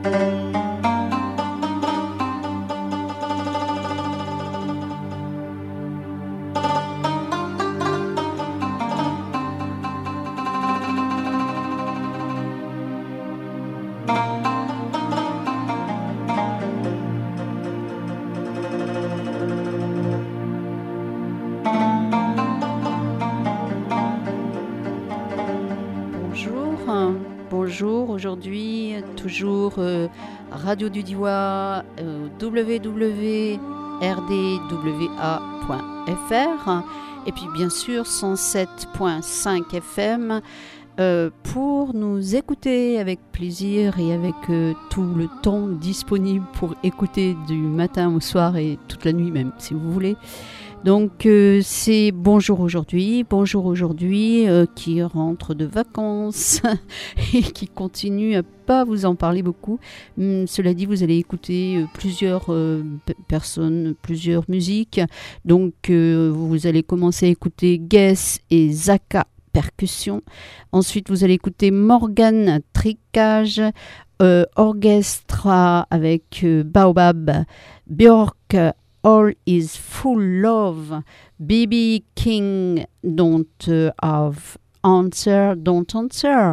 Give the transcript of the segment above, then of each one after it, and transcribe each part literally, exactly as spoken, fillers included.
Bonjour, aujourd'hui toujours euh, Radio du Diois, euh, w w w point r d w a point f r et puis bien sûr cent sept virgule cinq F M euh, pour nous écouter avec plaisir et avec euh, tout le temps disponible pour écouter du matin au soir et toute la nuit même si vous voulez. Donc euh, c'est Bonjour aujourd'hui, Bonjour aujourd'hui euh, qui rentre de vacances et qui continue à pas vous en parler beaucoup. Hum, cela dit, vous allez écouter euh, plusieurs euh, p- personnes, plusieurs musiques. Donc euh, vous allez commencer à écouter Guess et Zaka percussion. Ensuite vous allez écouter Morgan tricage, euh, orchestra avec euh, Baobab, Björk All is Full Love, B B King, Don't uh, Have Answer, Don't Answer,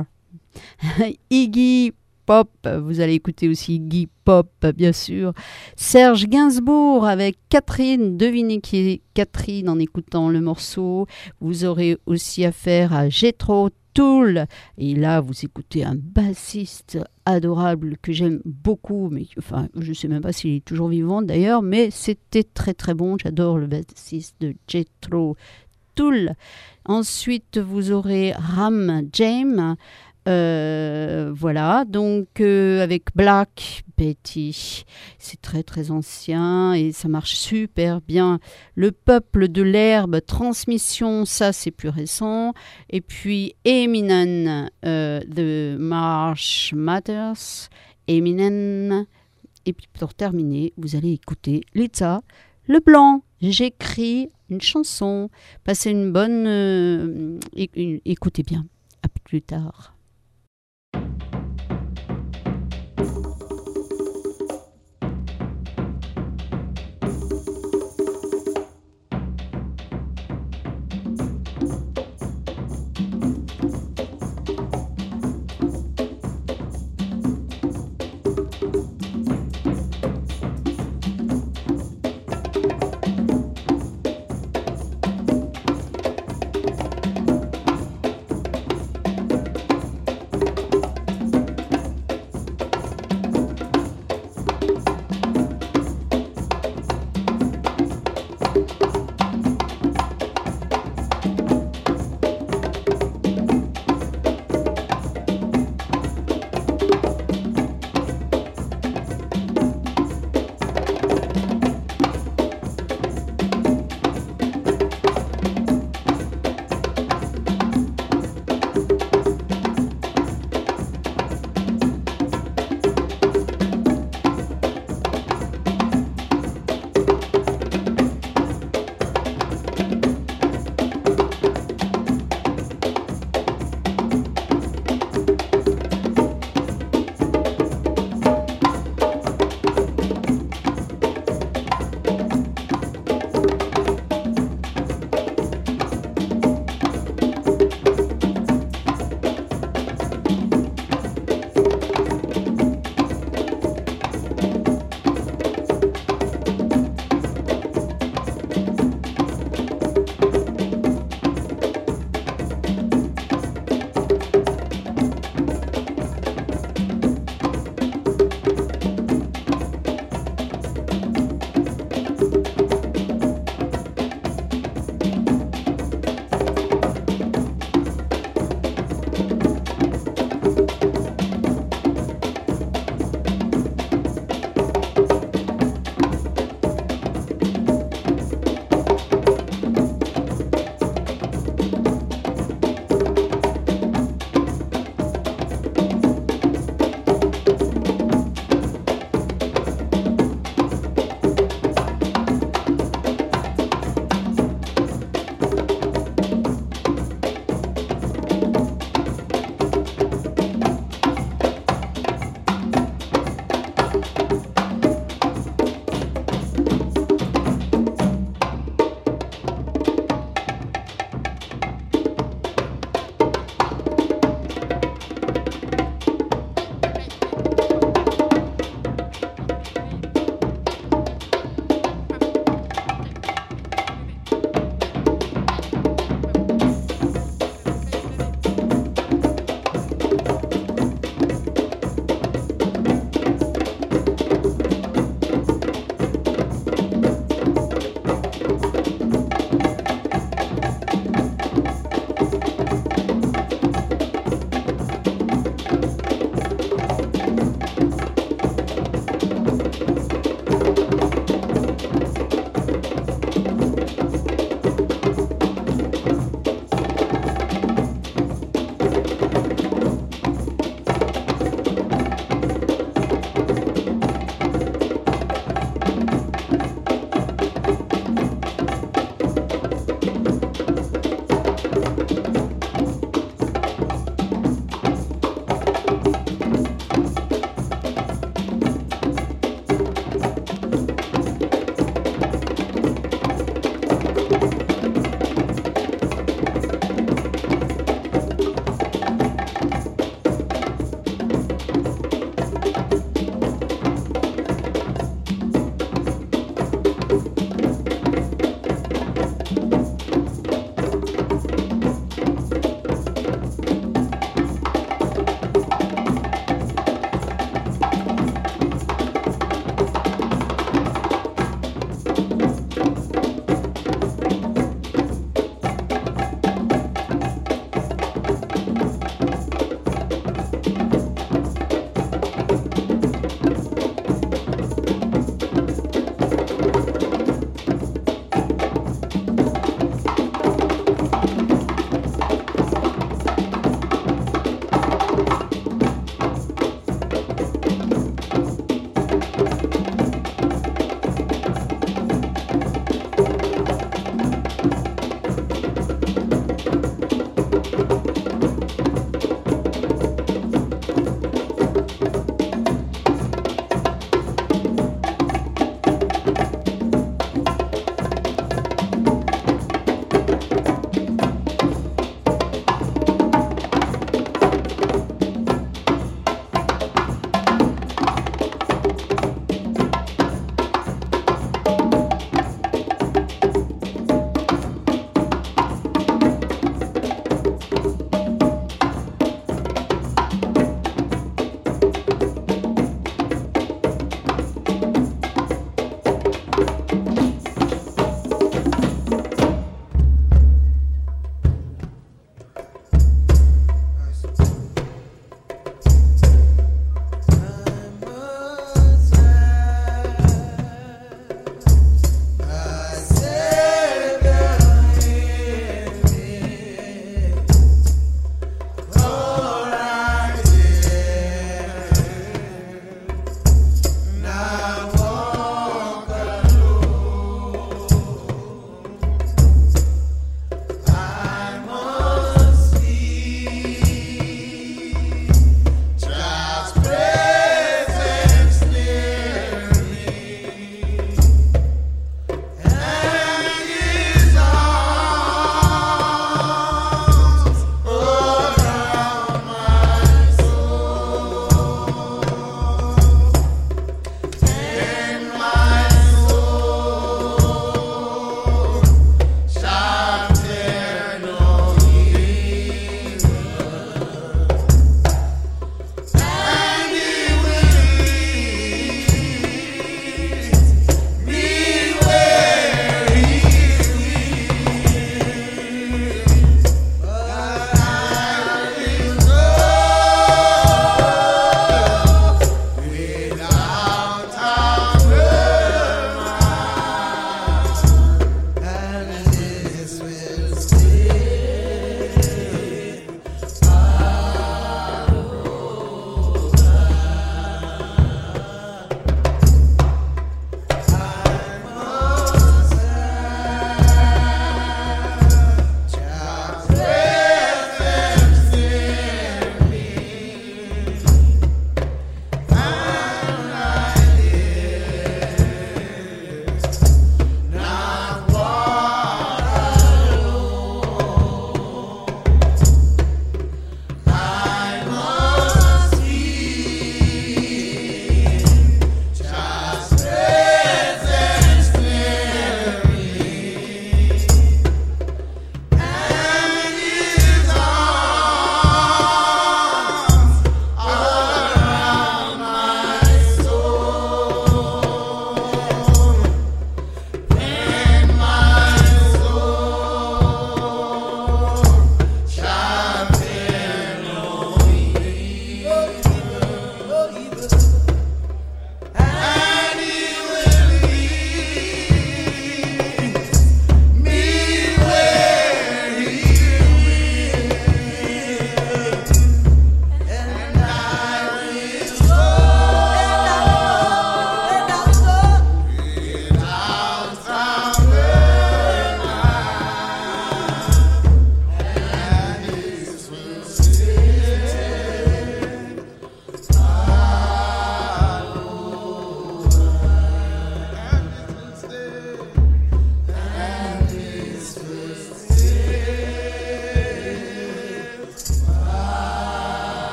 Iggy Pop, vous allez écouter aussi Iggy Pop, bien sûr, Serge Gainsbourg avec Catherine, devinez qui est Catherine en écoutant le morceau, vous aurez aussi affaire à Jethro Tull, et là vous écoutez un bassiste adorable que j'aime beaucoup, mais enfin je sais même pas s'il est toujours vivant d'ailleurs, mais c'était très très bon, j'adore le bassiste de Jethro Tull. Ensuite vous aurez Ram James, euh, voilà, donc euh, avec Black Betty, c'est très très ancien et ça marche super bien. Le peuple de l'herbe, Transmission, ça c'est plus récent. Et puis Eminem, euh, The Marsh Matters, Eminem. Et puis pour terminer, vous allez écouter Lisa Leblanc. J'écris une chanson. Passez une bonne... Euh, é- écoutez bien. À plus tard.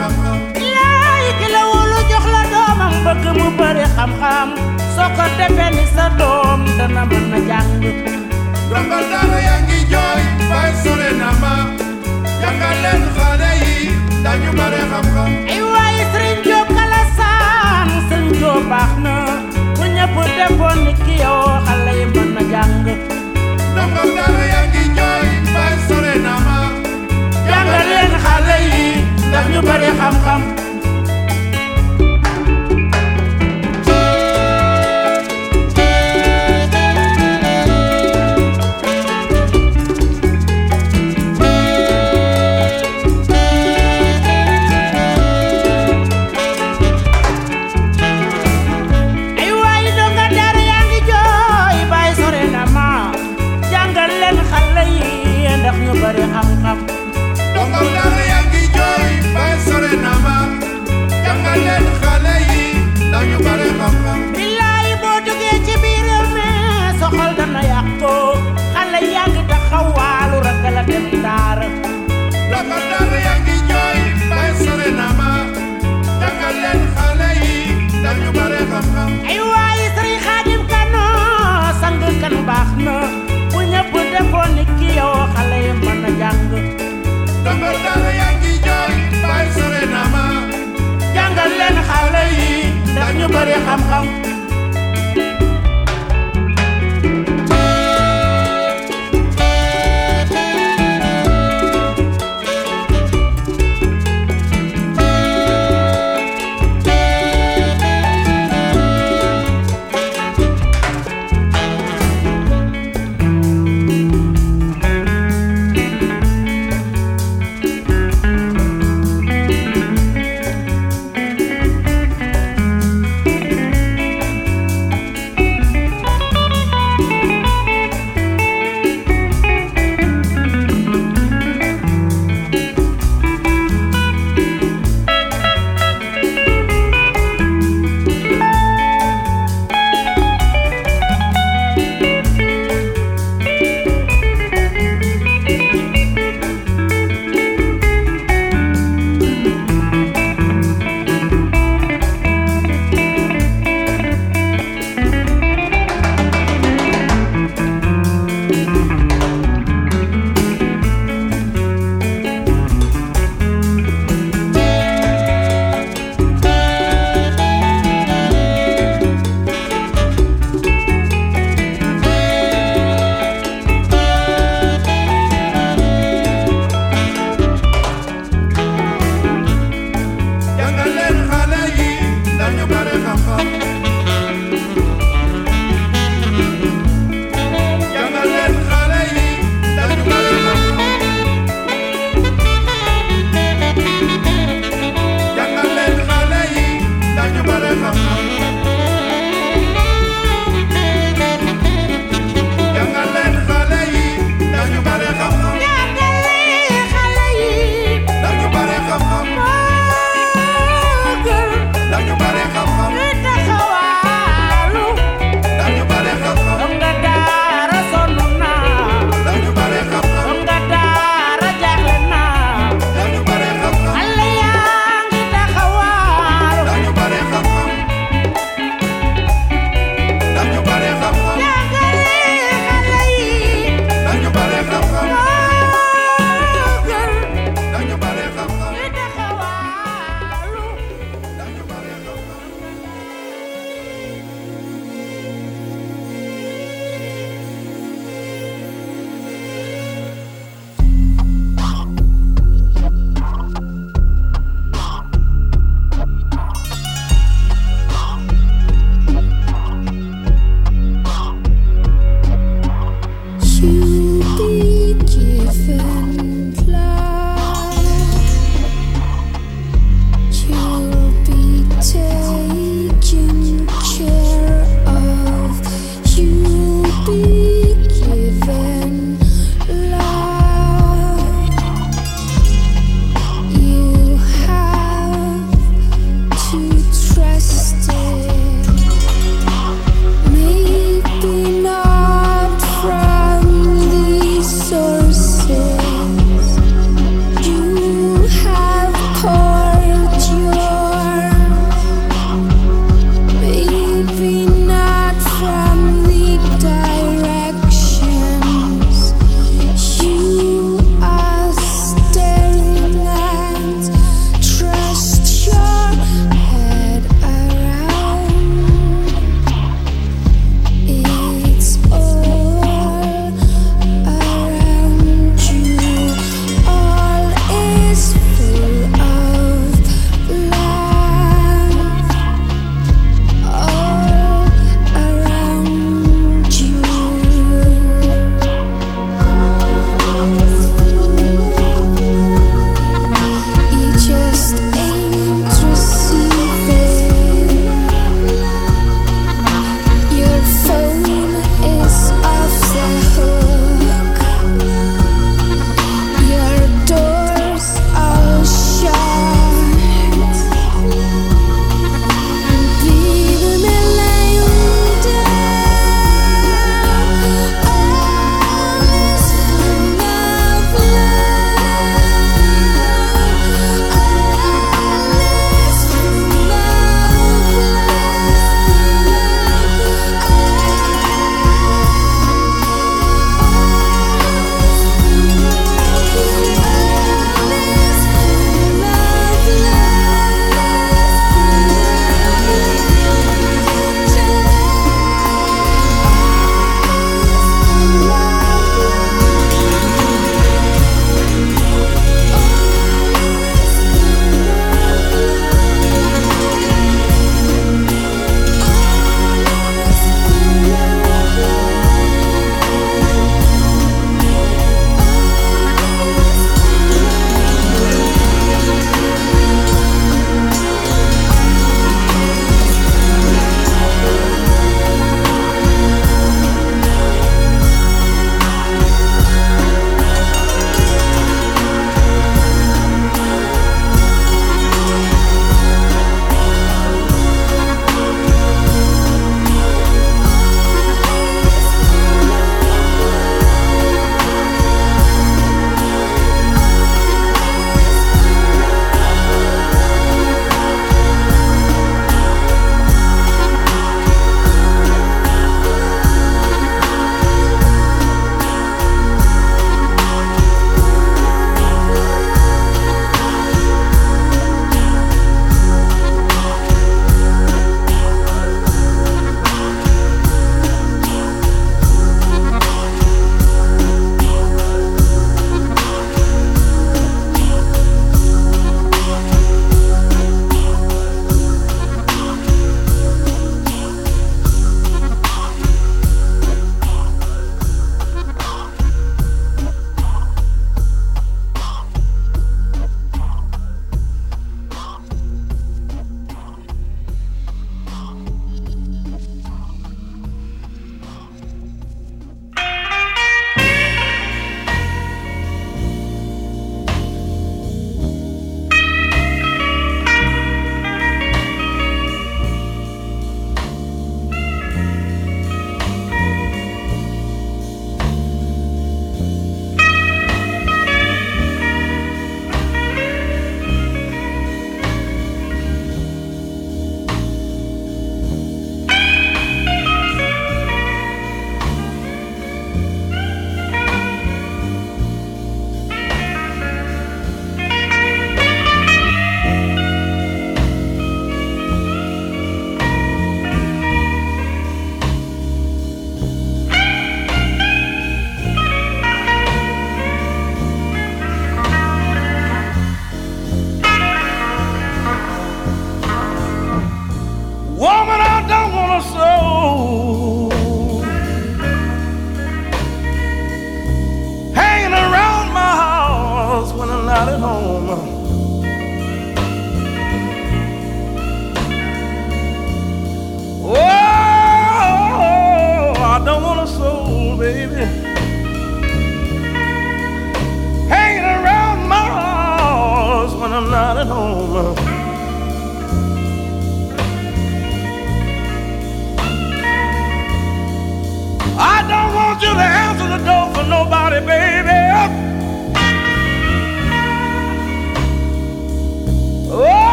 xam-xam laay ki la wóolu jox la doomam bëgg mu bari xam-xam soo ko defee ni sa doom dana mën na jàng donga dara yaa ngi jooy bay sore na ma jàngal leen xale yi dañu bare xam-xam ay waaye Sëriñ Jóob Kalasaan Sëriñ Jóob baax na bu ñëpp defoon ni ki yow xale yi mën na jàng donga dara yaa ngi jooy bay sore na ma jàngal leen xale yi ndax ñu bari xam-xam bari xam-xam donga dara yaa ngi jooy bay sore na ma jàngal leen xale yi dañu bare xam-xam billaay boo duggee ci biir réew mi sa xol dana yàqu xale yaa ngi taxawaalu ragal a dem daara donga dara yaa ngi jooy bay sore na ma jàngal leen xale yi dañu bare xam-xam ay waaye Sëriñ Xaadim Kano sang kan baax na bu ñëpp defoon ni ki yow xale yi mën na jàng donga dara yaa ngi jooy bay sore na ma jàngal leen xale yi ndax ñu bari xam-xam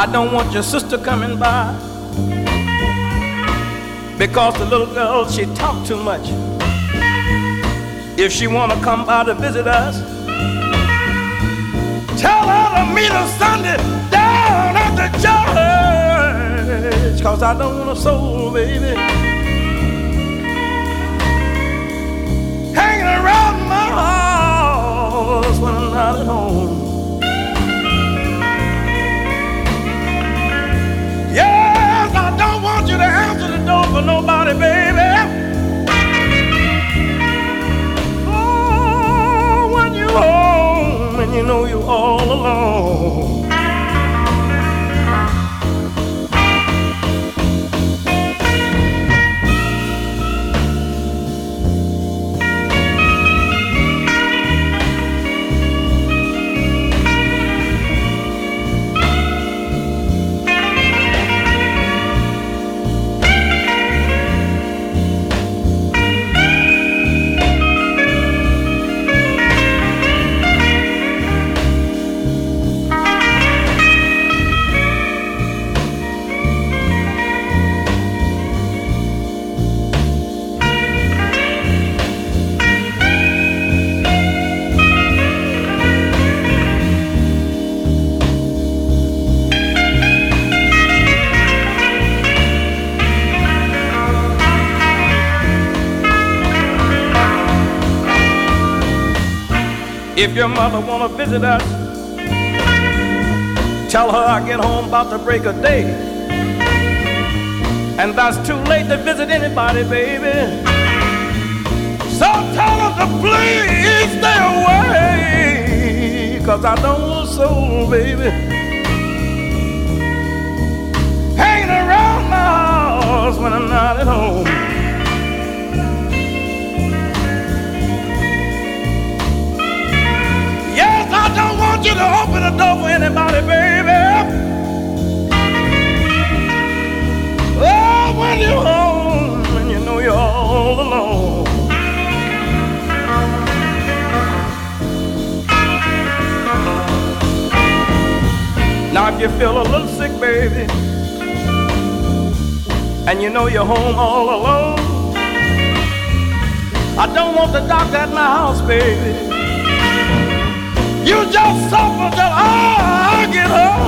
I don't want your sister coming by, because the little girl, she talk too much. If she wanna come by to visit us, tell her to meet us Sunday down at the church, cause I don't want a soul, baby, hanging around my house when I'm not at home. Yes, I don't want you to answer the door for nobody, baby. Oh, when you're home and you know you're all alone. If your mother wanna visit us, tell her I get home about the break of day, and that's too late to visit anybody, baby. So tell her to please stay away, cause I don't want a soul, baby, hanging around my house when I'm not at home. I don't want you to open the door for anybody, baby. Oh, when you're home and you know you're all alone. Now if you feel a little sick, baby, and you know you're home all alone, I don't want the doctor at my house, baby. You just suffer till I get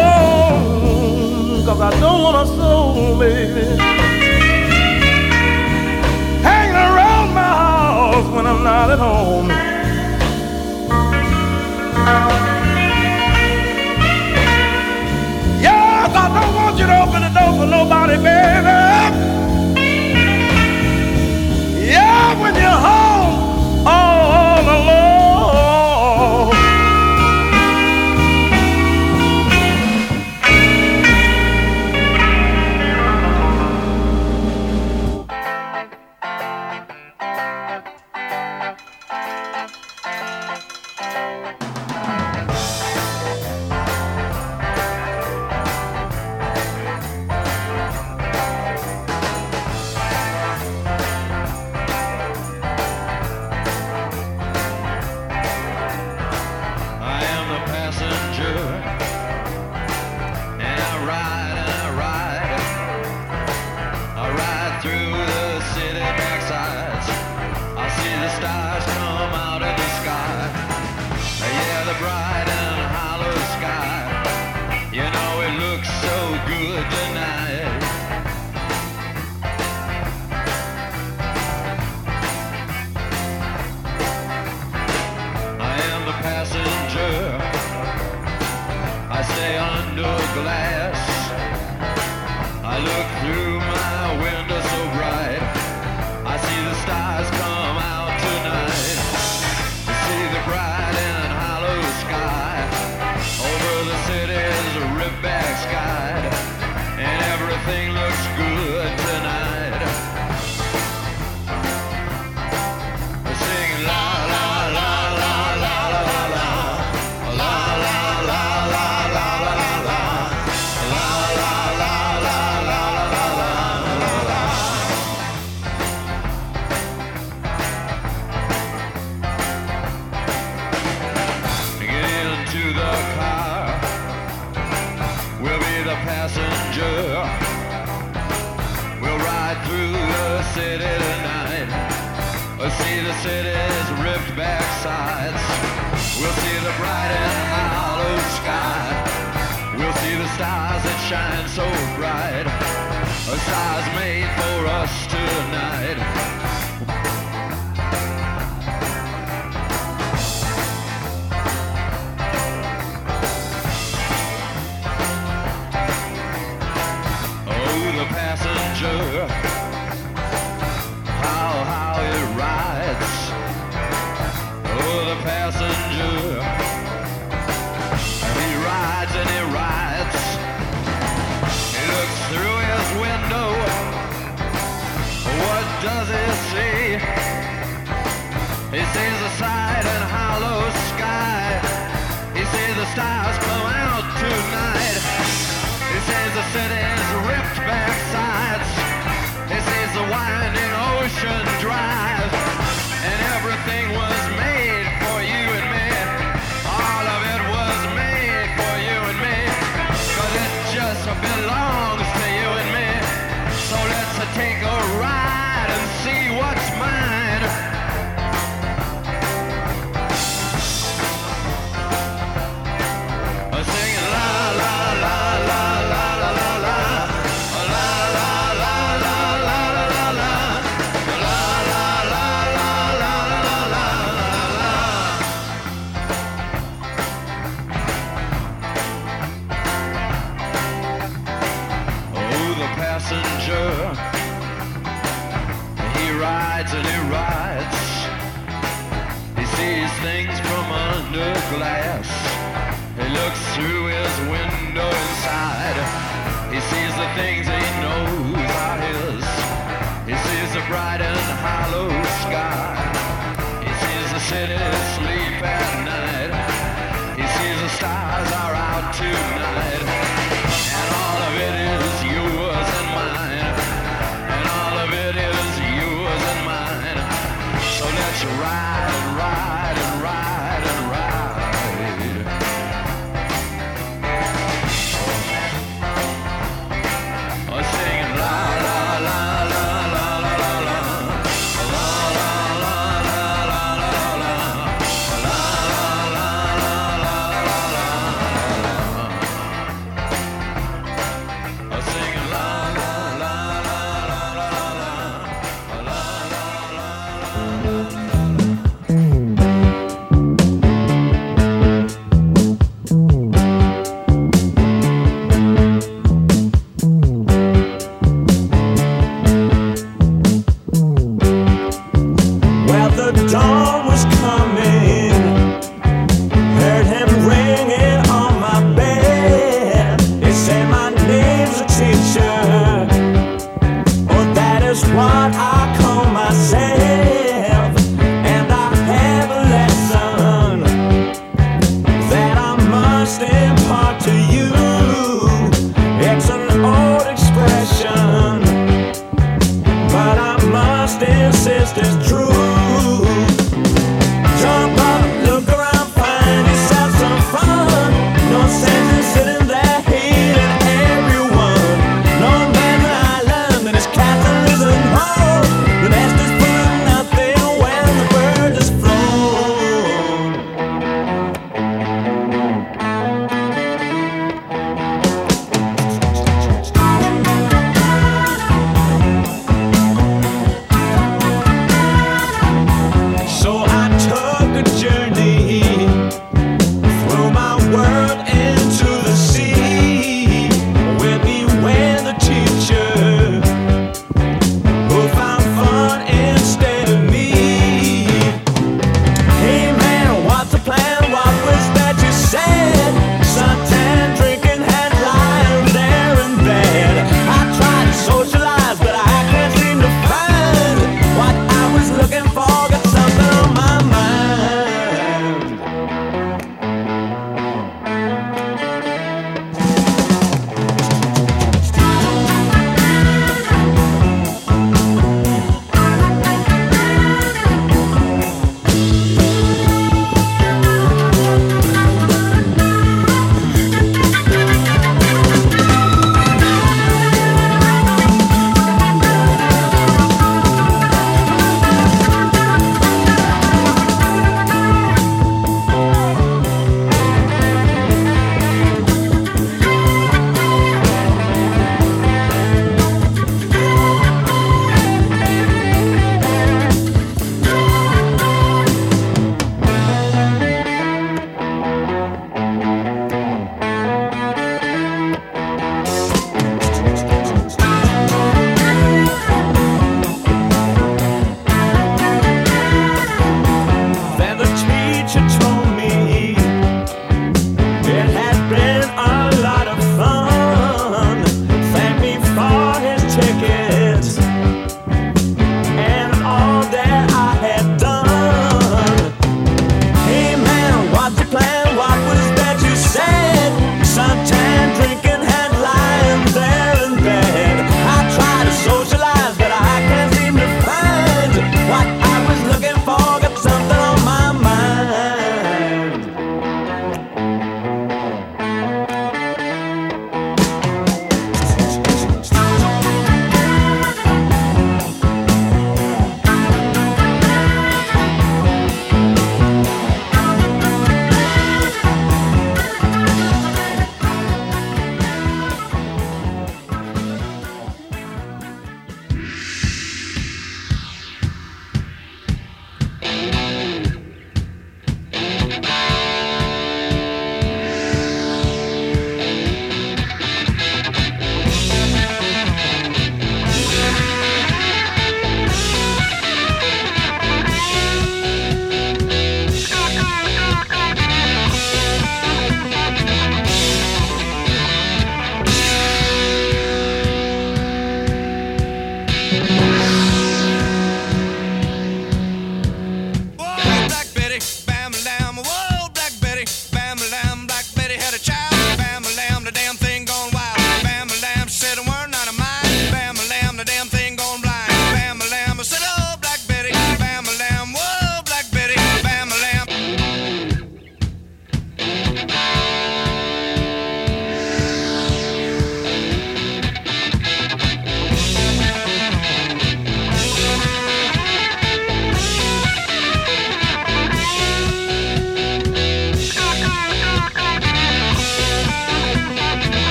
home, cause I don't want a soul, baby, hanging around my house when I'm not at home. Yes, I don't want you to open the door for nobody, baby. Yeah, when you're home all alone. We'll be the passenger. We'll ride through the city tonight. We'll see the city's ripped back sides. We'll see the bright and hollow sky. We'll see the stars that shine so bright. A stars made for us tonight. The passenger, how, how it rides. Oh, the passenger, he rides and he rides. He looks through his window. What does he see? He sees the side and hollow sky. He sees the stars come out tonight. He sees the city's ripped back sides. He sees the winding ocean drive. And everything was made for you and me. All of it was made for you and me. But it just belongs to you and me. So let's take a ride and see what's mine. Singing la la la la la la la la la la la la la la la Oh, the passenger, he rides and he rides. He sees things from under glass. He looks through his window inside. He sees the things he knows are his. He sees the bright and hollow sky. He sees the city sleep at night. He sees the stars are out tonight. And all of it is yours and mine. And all of it is yours and mine. So let's ride and ride and ride and ride.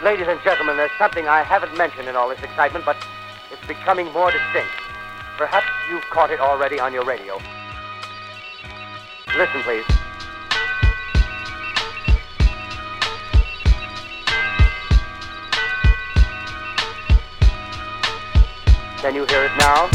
Ladies and gentlemen, there's something I haven't mentioned in all this excitement, but it's becoming more distinct. Perhaps you've caught it already on your radio. Listen, please. Can you hear it now?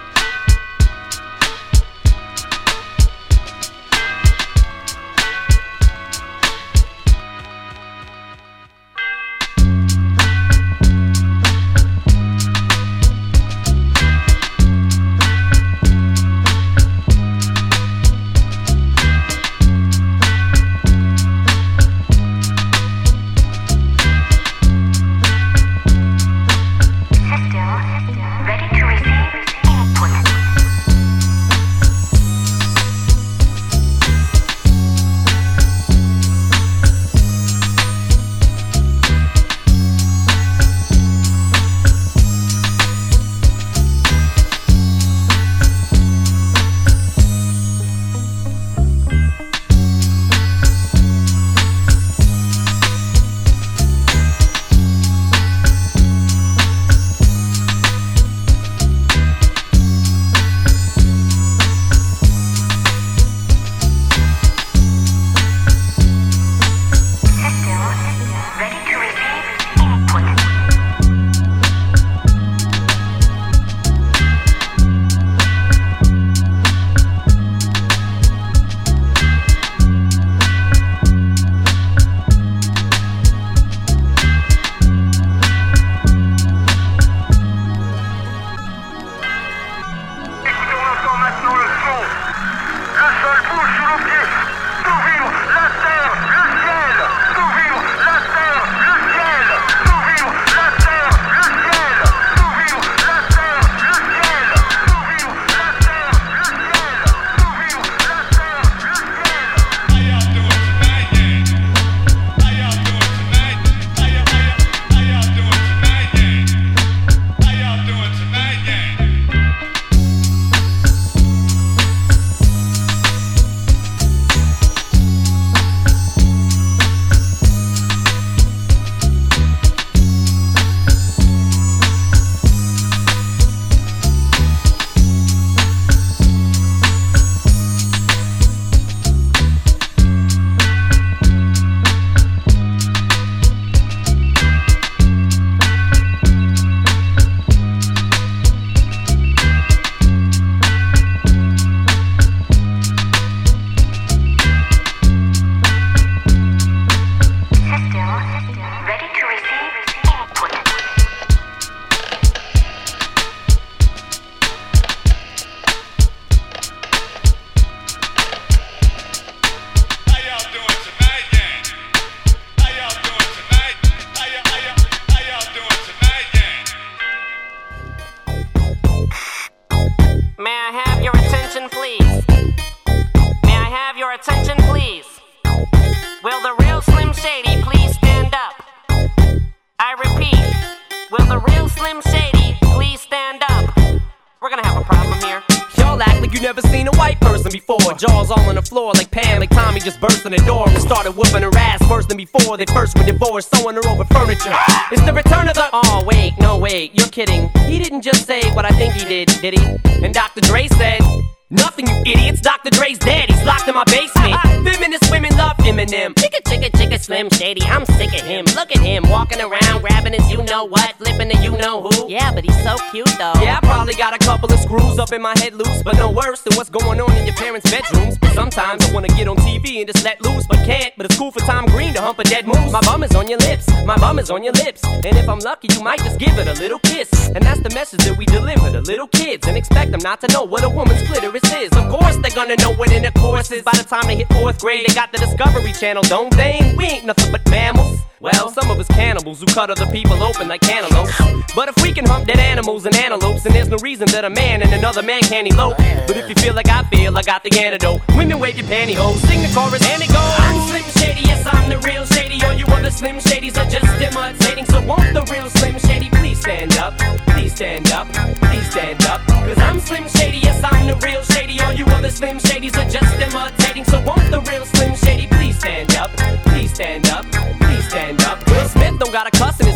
Jaws all on the floor like Pam, like Tommy just burst in the door and started whooping her ass worse than before they first were divorced, sewing her over furniture. It's the return of the... Oh, wait, no, wait, you're kidding. He didn't just say what I think he did, did he? And Doctor Dre said... Nothing, you idiots. Doctor Dre's dead. He's locked in my basement. Feminist women love Eminem. Chicka, chicka, chicka, Slim Shady. I'm sick of him. Look at him walking around, grabbing his you-know-what, flipping the you-know-who. Yeah, but he's so cute, though. Yeah, I probably got a couple of screws up in my head loose, but no worse than what's going on in your parents' bedrooms. Sometimes I wanna get on T V and just let loose, but can't. But it's cool for Tom Green to hump a dead moose. My bum is on your lips. My bum is on your lips. And if I'm lucky, you might just give it a little kiss. And that's the message that we deliver to little kids, and expect them not to know what a woman's clitoris is. Of course they're gonna know what intercourse is. By the time they hit fourth grade, they got the Discovery Channel, don't they? We ain't nothing but mammals. Well, some of us cannibals who cut other people open like cantaloupes. But if we can hump dead animals and antelopes, then there's no reason that a man and another man can't elope. But if you feel like I feel, I got the antidote. Women wave your pantyhose, sing the chorus and it goes. I'm Slim Shady, yes I'm the real Shady. All you other Slim Shadys are just imitating. So won't the real Slim Shady please stand up? Please stand up, please stand up. Cause I'm Slim Shady, yes I'm the real Shady. All you other Slim Shadys are just imitating. So won't the real Slim Shady please stand up? Please stand up, please stand up. Will Smith don't got a cuss in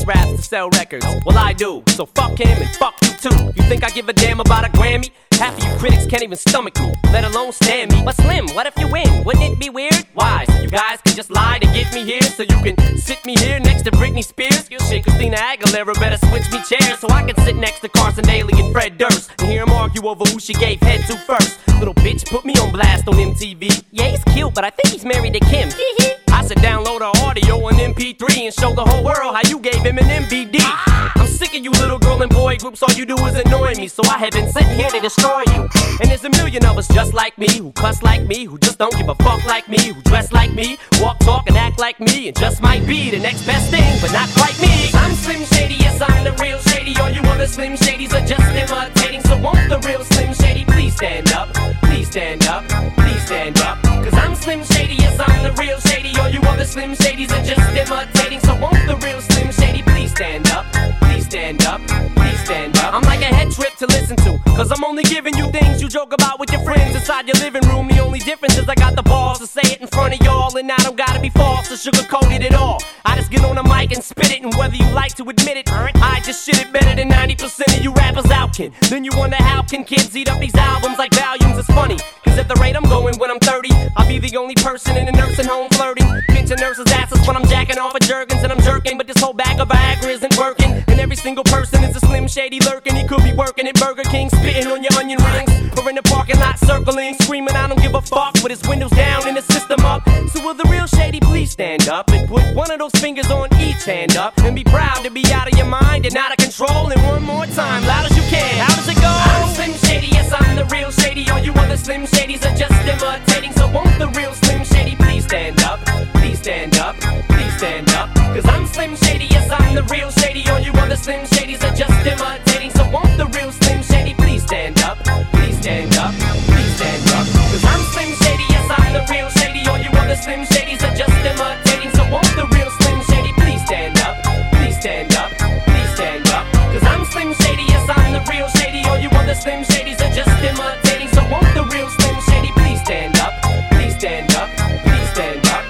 writes raps to sell records. Well, I do, so fuck him and fuck you too. You think I give a damn about a Grammy? Half of you critics can't even stomach me, let alone stand me. But Slim, what if you win? Wouldn't it be weird? Why? So you guys can just lie to get me here, so you can sit me here next to Britney Spears. Shit, Christina Aguilera better switch me chairs so I can sit next to Carson Daly and Fred Durst and hear them argue over who she gave head to first. Little bitch put me on blast on M T V. Yeah, he's cute, but I think he's married to Kim. I said download her audio on M P three and show the whole world how you gave him an M V D. I'm sick of you little girl and boy groups, all you do is annoy me, so I have been sitting here to destroy you. And there's a million of us just like me, who cuss like me, who just don't give a fuck like me, who dress like me, walk, talk, and act like me, and just might be the next best thing, but not quite me. I'm Slim Shady, yes, I'm the real Shady. All you other Slim Shadys are just imitating, so won't the real Slim Shady please stand up, please stand up, please stand up. Cause I'm Slim Shady, yes, I'm the real Shady. All you other Slim Shadys are just imitating, so won't the real Slim Shady please stand up, please stand up, please stand up. I'm like a head trip to listen to, cause I'm only giving you things you joke about with your friends inside your living room. The only difference is I got the balls to say it in front of y'all, and I don't gotta be false or sugarcoated at all. I just get on the mic and spit it, and whether you like to admit it, I just shit it better than ninety percent of you rappers out can. Then you wonder how can kids eat up these albums like volumes. It's funny, cause at the rate I'm going when I'm thirty, I'll be the only person in a nursing home flirting, pinching nurses' asses when I'm jacking off of Jergens and I'm jerking. But this whole bag of Viagra isn't working, and every single person is a Slim Shady lurking. He could be working at Burger King, spitting on your onion rings, or in the parking lot circling, screaming I don't give a fuck with his windows down and his system up. So will the real Shady please stand up and put one of those fingers on each hand up and be proud to be out of your mind and out of control. And one more time, loud as you can. How does it go? I'm Slim Shady, yes, I'm the real Shady. All you other Slim Shadys are just imitating, so won't the real Slim Shady please stand up, please stand up, please stand up. Cause I'm Slim Shady, yes, I'm the real Shady. All you other Slim Shadys are just imitating, so won't the real Slim Shady please stand up, please stand up, please stand up. Cause I'm Slim Shady, yes, I'm the real Shady. All you other Slim Shadys are just imitating, so won't the real Slim Shady please stand up, please stand up, please stand up. Cause I'm Slim Shady, yes, I'm the real Shady. All you other Slim Shadys are just imitating, so won't the real Slim Shady please stand up, please stand up, please stand up.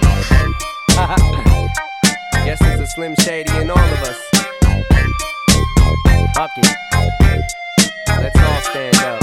Guess there's a Slim Shady in all of us. Fuck it. Let's all stand up.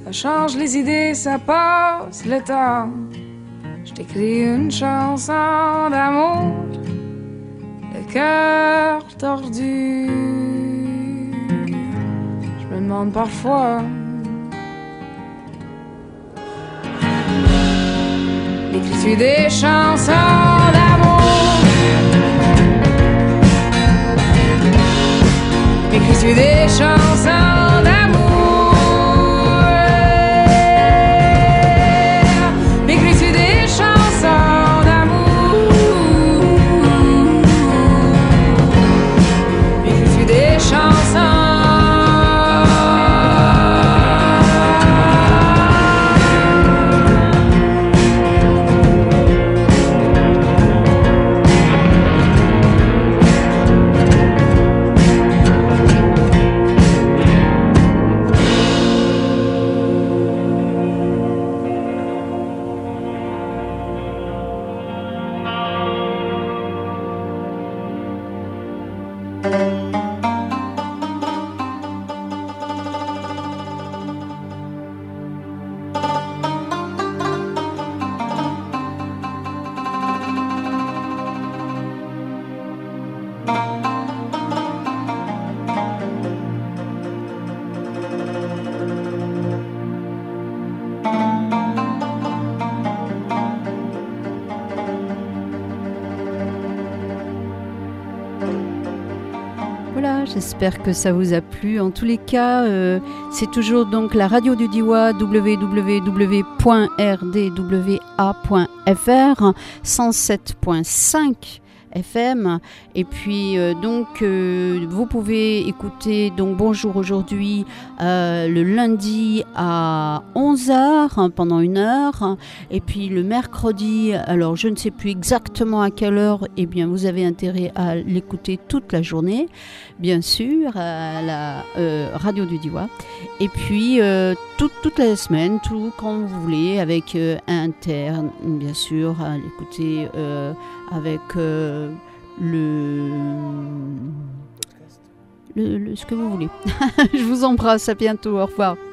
Ça change les idées, ça passe le temps. Je t'écris une chanson d'amour, le cœur tordu. Je me demande parfois, écris-tu des chansons d'amour? Écris-tu des chansons d'amour? Écris-tu des chansons d'amour? Écris-tu des chansons? J'espère que ça vous a plu. En tous les cas, euh, c'est toujours donc la radio du Diois, w w w point r d w a point f r, cent sept point cinq F M. Et puis euh, donc euh, vous pouvez écouter donc Bonjour aujourd'hui euh, le lundi à onze heures hein, pendant une heure, et puis le mercredi, alors je ne sais plus exactement à quelle heure, et eh bien vous avez intérêt à l'écouter toute la journée, bien sûr, à la euh, radio du Diois. Et puis euh, toute, toute la semaine, tout quand vous voulez, avec euh, interne, bien sûr, à l'écouter euh, avec euh, le, le, le ce que vous voulez. Je vous embrasse, à bientôt, au revoir.